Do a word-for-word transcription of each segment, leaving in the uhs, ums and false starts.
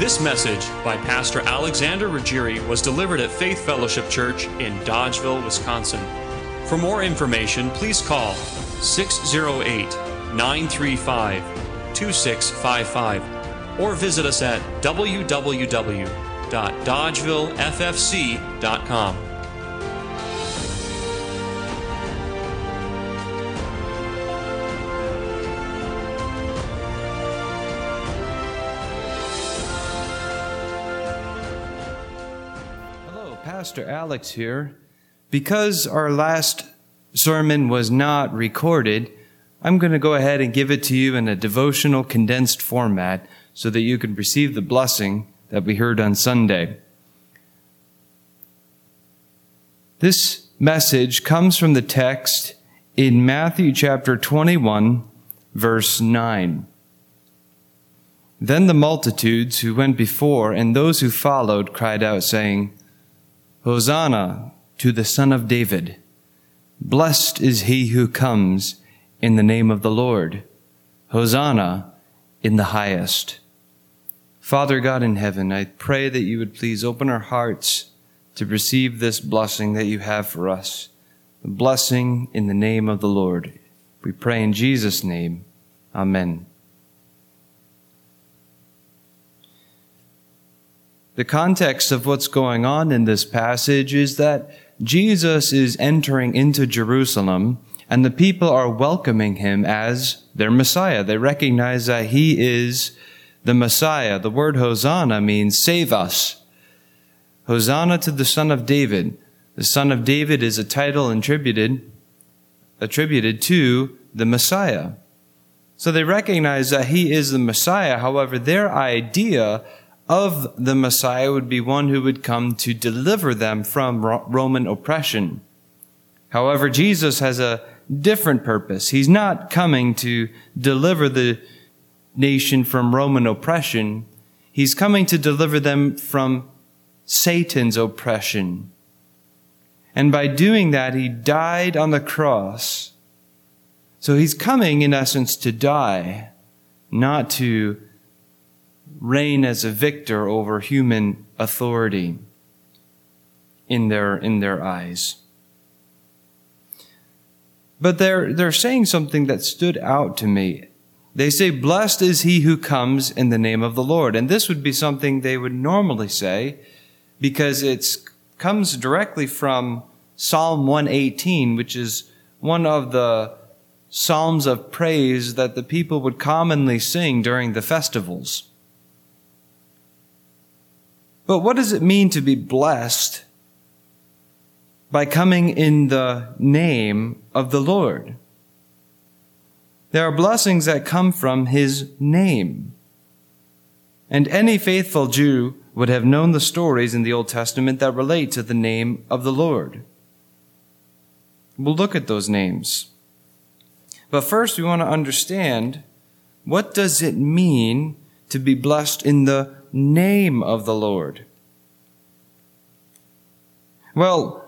This message by Pastor Alexander Ruggieri was delivered at Faith Fellowship Church in Dodgeville, Wisconsin. For more information, please call six oh eight, nine three five, two six five five or visit us at w w w dot dodgeville f f c dot com. Pastor Alex here. Because our last sermon was not recorded, I'm going to go ahead and give it to you in a devotional condensed format so that you can receive the blessing that we heard on Sunday. This message comes from the text in Matthew chapter twenty-one, verse nine. Then the multitudes who went before and those who followed cried out, saying, Hosanna to the Son of David. Blessed is he who comes in the name of the Lord. Hosanna in the highest. Father God in heaven, I pray that you would please open our hearts to receive this blessing that you have for us. The blessing in the name of the Lord. We pray in Jesus' name. Amen. The context of what's going on in this passage is that Jesus is entering into Jerusalem, and the people are welcoming him as their Messiah. They recognize that he is the Messiah. The word Hosanna means save us. Hosanna to the Son of David. The Son of David is a title attributed, attributed to the Messiah. So they recognize that he is the Messiah. However, their idea of the Messiah would be one who would come to deliver them from Roman oppression. However, Jesus has a different purpose. He's not coming to deliver the nation from Roman oppression. He's coming to deliver them from Satan's oppression. And by doing that, he died on the cross. So he's coming, in essence, to die, not to reign as a victor over human authority in their in their eyes. But they're they're saying something that stood out to me. They say, blessed is he who comes in the name of the Lord. And this would be something they would normally say because it comes directly from Psalm one eighteen, which is one of the psalms of praise that the people would commonly sing during the festivals. But what does it mean to be blessed by coming in the name of the Lord? There are blessings that come from his name. And any faithful Jew would have known the stories in the Old Testament that relate to the name of the Lord. We'll look at those names. But first we want to understand, what does it mean to be blessed in the name of the Lord? Well,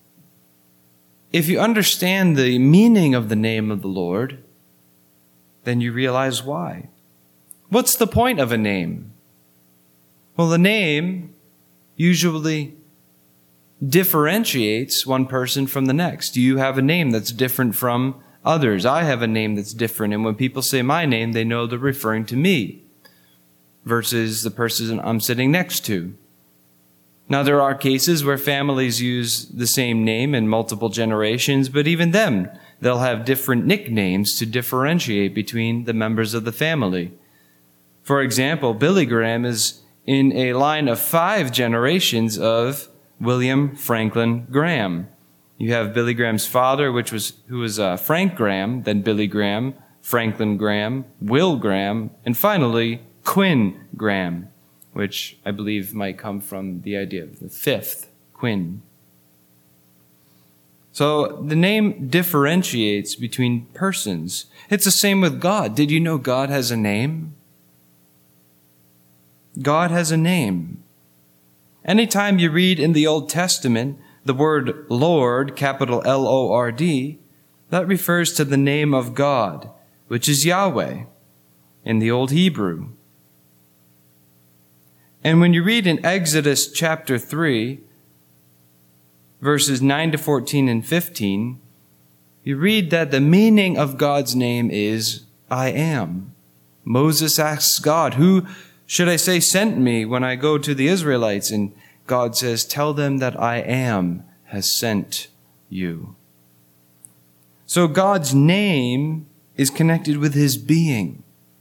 if you understand the meaning of the name of the Lord, then you realize why. What's the point of a name? Well, the name usually differentiates one person from the next. You have a name that's different from others. I have a name that's different, and when people say my name, they know they're referring to me versus the person I'm sitting next to. Now, there are cases where families use the same name in multiple generations, but even then, they'll have different nicknames to differentiate between the members of the family. For example, Billy Graham is in a line of five generations of William Franklin Graham. You have Billy Graham's father, which was who was uh, Frank Graham, then Billy Graham, Franklin Graham, Will Graham, and finally Quinn Graham, which I believe might come from the idea of the fifth, Quinn. So the name differentiates between persons. It's the same with God. Did you know God has a name? God has a name. Anytime you read in the Old Testament the word Lord, capital L O R D, that refers to the name of God, which is Yahweh in the Old Hebrew. And when you read in Exodus chapter three, verses nine to fourteen and fifteen, you read that the meaning of God's name is I am. Moses asks God, who should I say sent me when I go to the Israelites? And God says, tell them that I am has sent you. So God's name is connected with his being.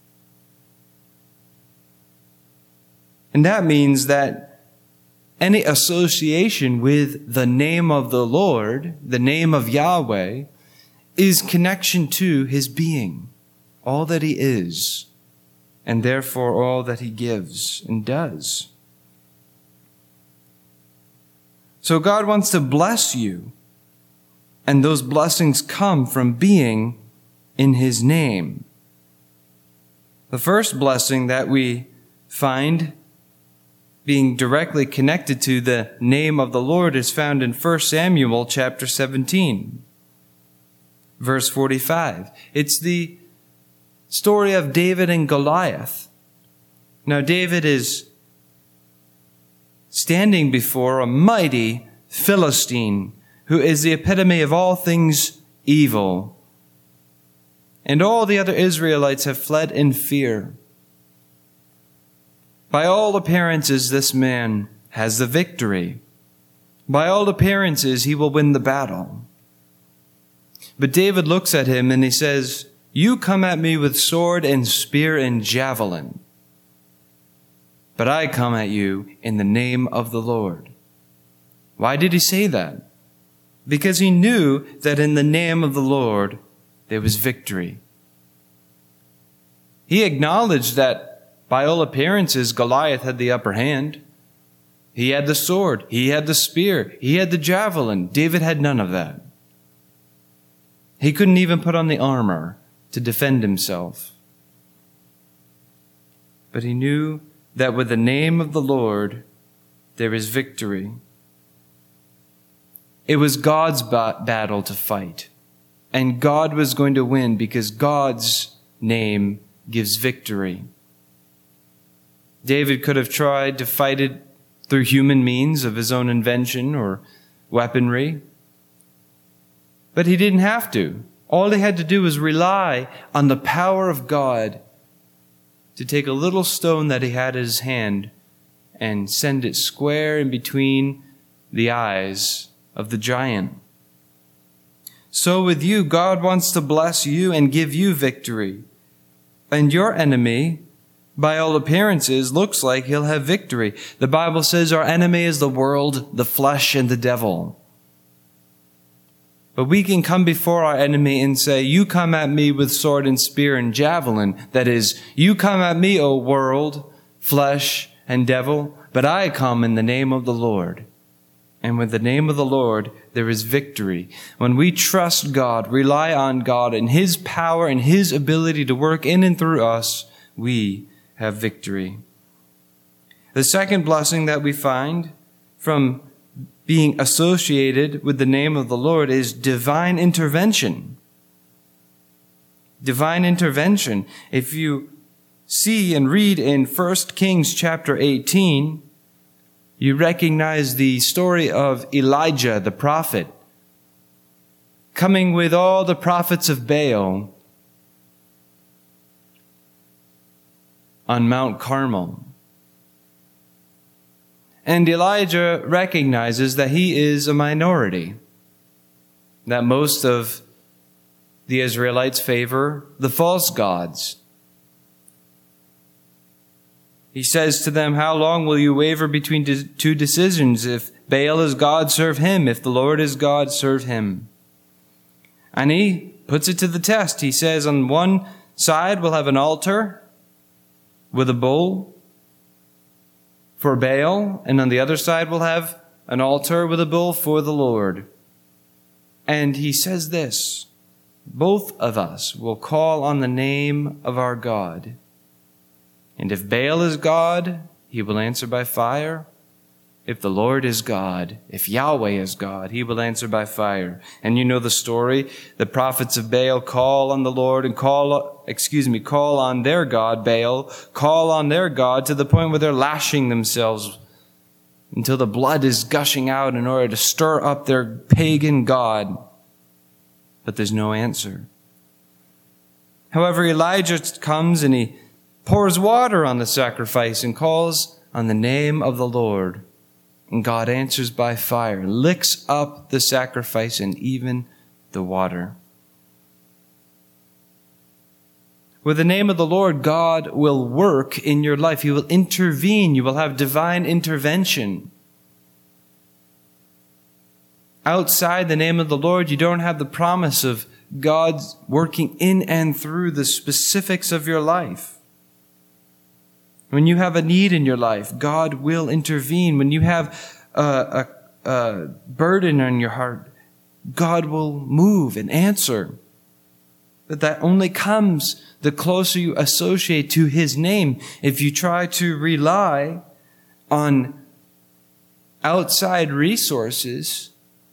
And that means that any association with the name of the Lord, the name of Yahweh, is connection to his being, all that he is, and therefore all that he gives and does. So God wants to bless you, and those blessings come from being in his name. The first blessing that we find being directly connected to the name of the Lord is found in First Samuel chapter seventeen, verse forty-five. It's the story of David and Goliath. Now, David is standing before a mighty Philistine who is the epitome of all things evil. And all the other Israelites have fled in fear. By all appearances, this man has the victory. By all appearances, he will win the battle. But David looks at him and he says, you come at me with sword and spear and javelin, but I come at you in the name of the Lord. Why did he say that? Because he knew that in the name of the Lord there was victory. He acknowledged that by all appearances Goliath had the upper hand. He had the sword, he had the spear, he had the javelin. David had none of that. He couldn't even put on the armor to defend himself. But he knew that with the name of the Lord, there is victory. It was God's ba- battle to fight, and God was going to win because God's name gives victory. David could have tried to fight it through human means of his own invention or weaponry, but he didn't have to. All he had to do was rely on the power of God to take a little stone that he had in his hand and send it square in between the eyes of the giant. So with you, God wants to bless you and give you victory. And your enemy, by all appearances, looks like he'll have victory. The Bible says our enemy is the world, the flesh, and the devil. But we can come before our enemy and say, you come at me with sword and spear and javelin. That is, you come at me, O world, flesh, and devil, but I come in the name of the Lord. And with the name of the Lord, there is victory. When we trust God, rely on God and his power and his ability to work in and through us, we have victory. The second blessing that we find from being associated with the name of the Lord is divine intervention. Divine intervention. If you see and read in First Kings chapter eighteen, you recognize the story of Elijah the prophet coming with all the prophets of Baal on Mount Carmel. And Elijah recognizes that he is a minority, that most of the Israelites favor the false gods. He says to them, how long will you waver between two decisions? If Baal is God, serve him. If the Lord is God, serve him. And he puts it to the test. He says, on one side we'll have an altar with a bull for Baal, and on the other side we'll have an altar with a bull for the Lord. And he says this, both of us will call on the name of our God. And if Baal is God, he will answer by fire. If the Lord is God, if Yahweh is God, he will answer by fire. And you know the story. The prophets of Baal call on the Lord and call, excuse me, call on their God, Baal, call on their God to the point where they're lashing themselves until the blood is gushing out in order to stir up their pagan god. But there's no answer. However, Elijah comes and he pours water on the sacrifice and calls on the name of the Lord. And God answers by fire, licks up the sacrifice and even the water. With the name of the Lord, God will work in your life. He will intervene. You will have divine intervention. Outside the name of the Lord, you don't have the promise of God's working in and through the specifics of your life. When you have a need in your life, God will intervene. When you have a, a, a burden on your heart, God will move and answer. But that only comes the closer you associate to His name. If you try to rely on outside resources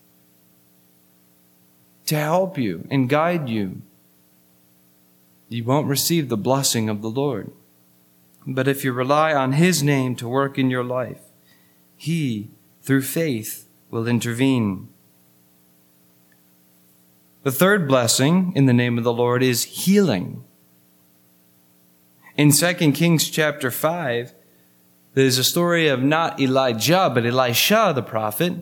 to help you and guide you, you won't receive the blessing of the Lord. But if you rely on His name to work in your life, He, through faith, will intervene. The third blessing in the name of the Lord is healing. In Second Kings chapter five, there's a story of not Elijah, but Elisha the prophet.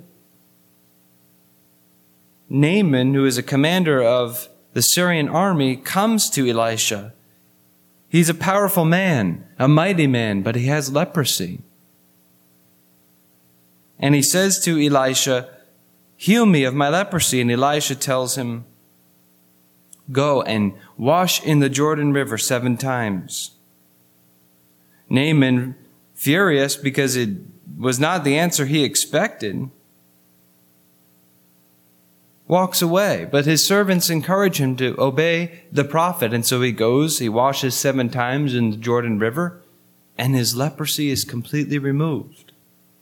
Naaman, who is a commander of the Syrian army, comes to Elisha. He's a powerful man, a mighty man, but he has leprosy. And he says to Elisha, "Heal me of my leprosy." And Elisha tells him, "Go and wash in the Jordan River seven times." Naaman, furious because it was not the answer he expected, walks away. But his servants encourage him to obey the prophet. And so he goes, he washes seven times in the Jordan River, and his leprosy is completely removed.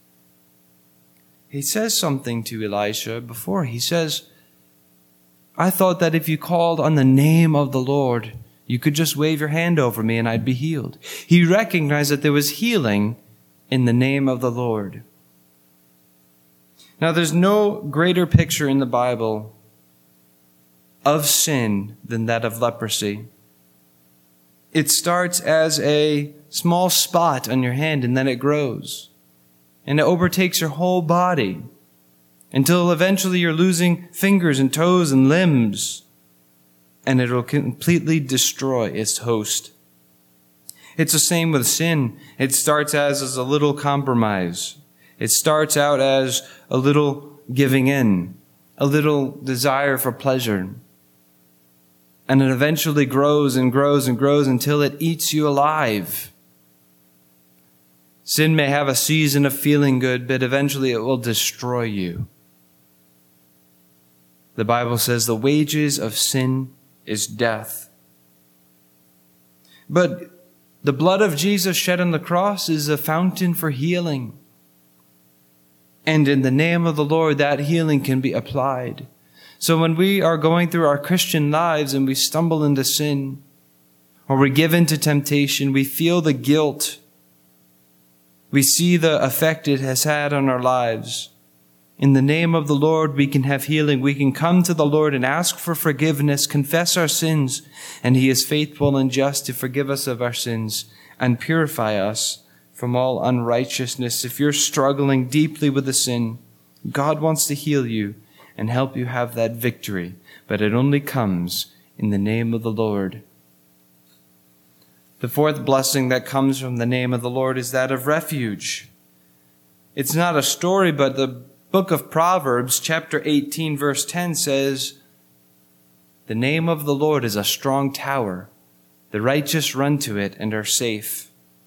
He says something to Elisha before. He says, "I thought that if you called on the name of the Lord, you could just wave your hand over me and I'd be healed." He recognized that there was healing in the name of the Lord. Now, there's no greater picture in the Bible of sin than that of leprosy. It starts as a small spot on your hand, and then it grows. And it overtakes your whole body until eventually you're losing fingers and toes and limbs, and it will completely destroy its host. It's the same with sin. It starts as, as a little compromise. It starts out as a little giving in, a little desire for pleasure. And it eventually grows and grows and grows until it eats you alive. Sin may have a season of feeling good, but eventually it will destroy you. The Bible says the wages of sin is death. But the blood of Jesus shed on the cross is a fountain for healing. And in the name of the Lord, that healing can be applied. So when we are going through our Christian lives and we stumble into sin, or we give in to temptation, we feel the guilt. We see the effect it has had on our lives. In the name of the Lord, we can have healing. We can come to the Lord and ask for forgiveness, confess our sins, and He is faithful and just to forgive us of our sins and purify us from all unrighteousness. If you're struggling deeply with a sin, God wants to heal you and help you have that victory. But it only comes in the name of the Lord. The fourth blessing that comes from the name of the Lord is that of refuge. It's not a story, but the book of Proverbs, chapter eighteen, verse ten says, "The name of the Lord is a strong tower. The righteous run to it and are safe."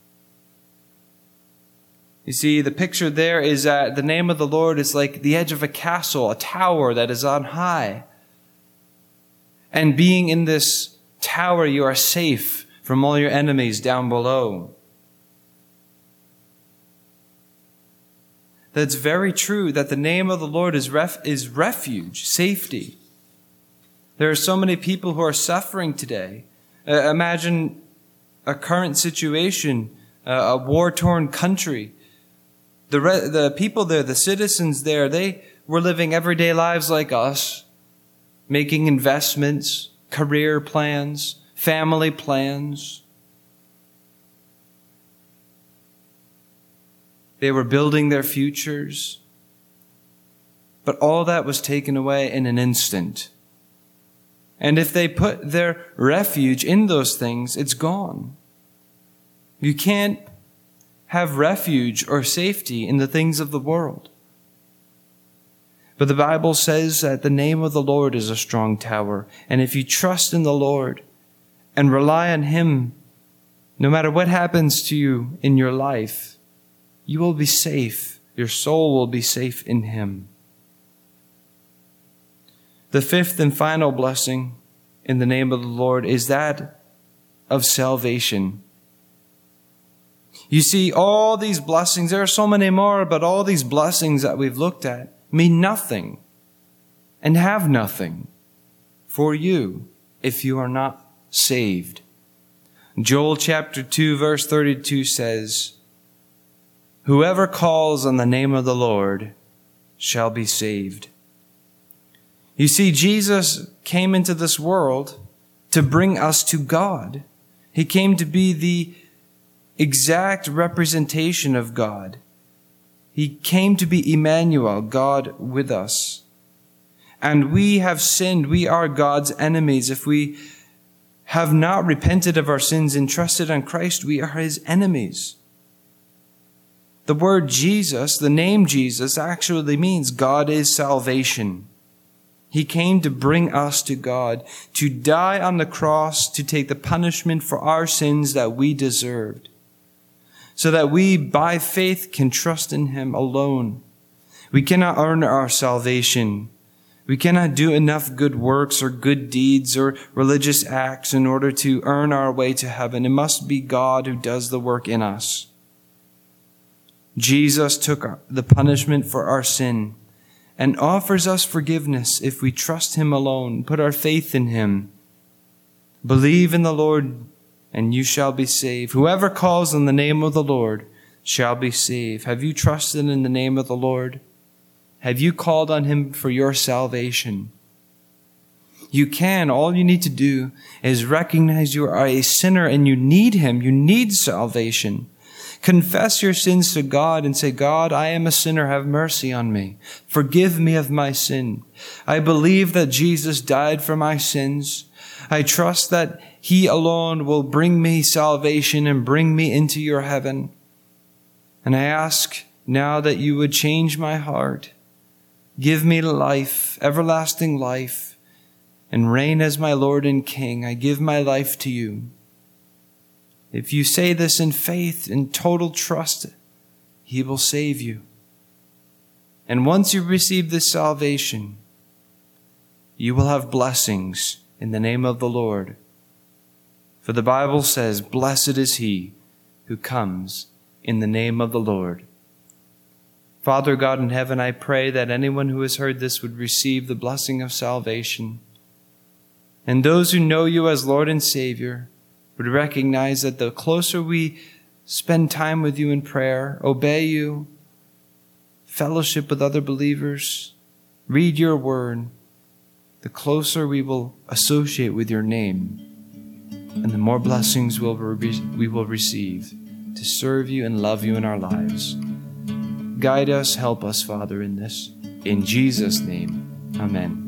You see, the picture there is that the name of the Lord is like the edge of a castle, a tower that is on high. And being in this tower, you are safe from all your enemies down below. That's very true, that the name of the Lord is ref, is refuge, safety. There are so many people who are suffering today. Uh, imagine a current situation, uh, a war-torn country. The re- the people there, the citizens there, they were living everyday lives like us, making investments, career plans, family plans. They were building their futures. But all that was taken away in an instant. And if they put their refuge in those things, it's gone. You can't have refuge or safety in the things of the world. But the Bible says that the name of the Lord is a strong tower. And if you trust in the Lord and rely on Him, no matter what happens to you in your life, you will be safe. Your soul will be safe in Him. The fifth and final blessing in the name of the Lord is that of salvation. You see, all these blessings, there are so many more, but all these blessings that we've looked at mean nothing and have nothing for you if you are not saved. Joel chapter two verse thirty-two says, "Whoever calls on the name of the Lord shall be saved." You see, Jesus came into this world to bring us to God. He came to be the exact representation of God. He came to be Emmanuel, God with us. And we have sinned. We are God's enemies. If we have not repented of our sins and trusted on Christ, we are His enemies. The word Jesus, the name Jesus, actually means God is salvation. He came to bring us to God, to die on the cross, to take the punishment for our sins that we deserved, so that we, by faith, can trust in Him alone. We cannot earn our salvation. We cannot do enough good works or good deeds or religious acts in order to earn our way to heaven. It must be God who does the work in us. Jesus took the punishment for our sin and offers us forgiveness if we trust Him alone, put our faith in Him. Believe in the Lord, and you shall be saved. Whoever calls on the name of the Lord shall be saved. Have you trusted in the name of the Lord? Have you called on Him for your salvation? You can. All you need to do is recognize you are a sinner and you need Him. You need salvation. Confess your sins to God and say, "God, I am a sinner. Have mercy on me. Forgive me of my sin. I believe that Jesus died for my sins. I trust that He alone will bring me salvation and bring me into your heaven. And I ask now that you would change my heart. Give me life, everlasting life, and reign as my Lord and King. I give my life to you." If you say this in faith and total trust, He will save you. And once you receive this salvation, you will have blessings in the name of the Lord. For the Bible says, "Blessed is he who comes in the name of the Lord." Father God in heaven, I pray that anyone who has heard this would receive the blessing of salvation. And those who know you as Lord and Savior would recognize that the closer we spend time with you in prayer, obey you, fellowship with other believers, read your word, the closer we will associate with your name, and the more blessings we'll re- we will receive to serve you and love you in our lives. Guide us, help us, Father, in this. In Jesus' name, amen.